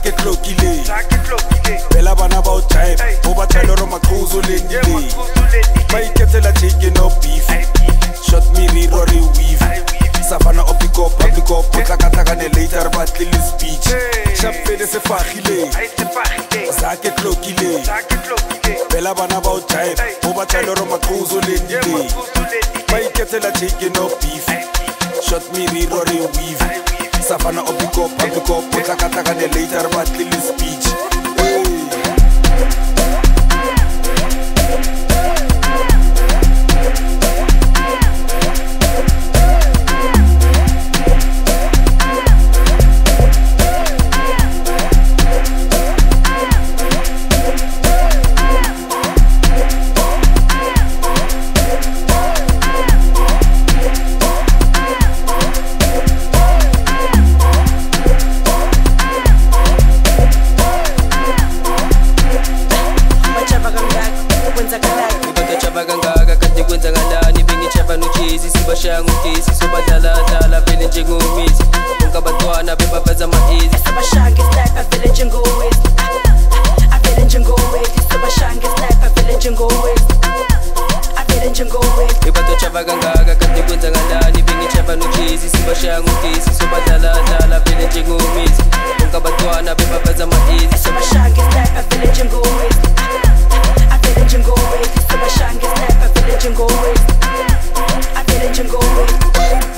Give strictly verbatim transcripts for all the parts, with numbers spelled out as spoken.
Zake tlokile Bela bana ba o jive Ho ba tshelo ro maqhuzu lendile Ba iketsela chicken no beef Shot me riro re weave Savana opiko publico Potlaka tlakane later ba tlile speech Shap fede se fagile Zake tlokile Bela bana ba o jive Ho ba tshelo ro maqhuzu lendile Ba iketsela chicken no beef Shot me riro re weave Savana opiko publico Potlaka tlakane later ba tlile speech Sibashaya ngugesi sobadlala dlala vele njengomisi bonke abantwana bebaveza ama-easy Sibashaya nge-sniper vele njengowezi Avele njengowezi Sibashaya nge-sniper vele njengowezi Avele njengowezi Bebatotshava kangaka kanti kwenzakalani bengitshava nogesi Sibashaya ngugesi sobadlala dlala vele njengomisi bonke abantwana bebaveza ama-easy Sibashaya nge-sniper vele njengowezi Avele njengowezi Sibashaya nge-sniper vele njengowezi Jingle with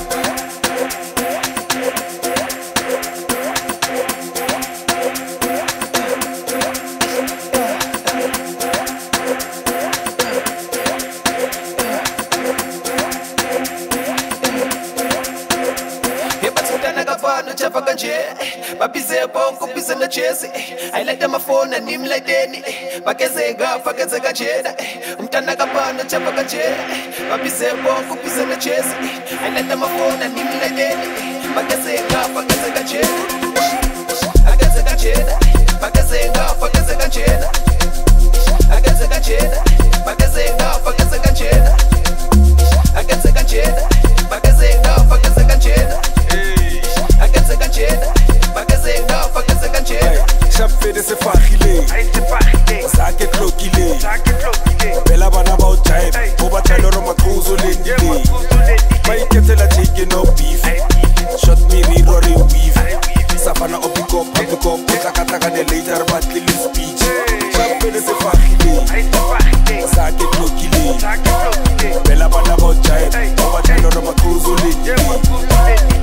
Chava kanje babize bonke bize na Jesse ayileta amafoni nimleteni bakezeka bakezeka jeda umntana kabana chava kanje babize bonke bize na Jesse ayileta amafoni nimleteni bakezeka bakezeka jeda akezeka jeda bakezeka bakezeka jeda akezeka jeda bakezeka bakezeka jeda akezeka jeda bakezeka bakezeka jeda Shap fede se fagile Zake tlokile Bela bana ba o jive Ho ba tshelo ro maqhuzu lendile Ba iketsela chicken no beef Shot me riro re weave Savana opiko publico Potlaka tlakane later ba tlile speech Shap fede se fagile Zake tlokile Bela bana ba o jive Ho ba tshelo ro maqhuzu lendile